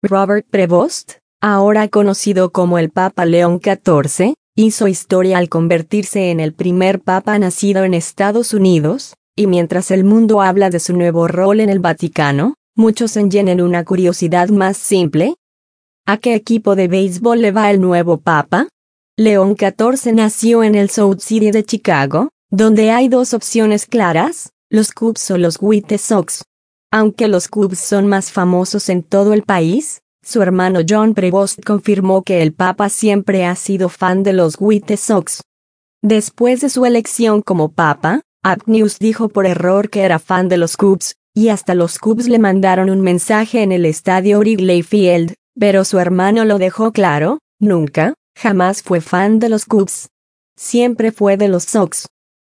Robert Prevost, ahora conocido como el Papa León XIV, hizo historia al convertirse en el primer papa nacido en Estados Unidos, y mientras el mundo habla de su nuevo rol en el Vaticano, muchos tienen una curiosidad más simple. ¿A qué equipo de béisbol le va el nuevo papa? León XIV nació en el South City de Chicago, donde hay dos opciones claras, los Cubs o los White Sox. Aunque los Cubs son más famosos en todo el país, su hermano John Prevost confirmó que el papa siempre ha sido fan de los White Sox. Después de su elección como papa, News dijo por error que era fan de los Cubs, y hasta los Cubs le mandaron un mensaje en el estadio Wrigley Field, pero su hermano lo dejó claro, nunca, jamás fue fan de los Cubs. Siempre fue de los Sox.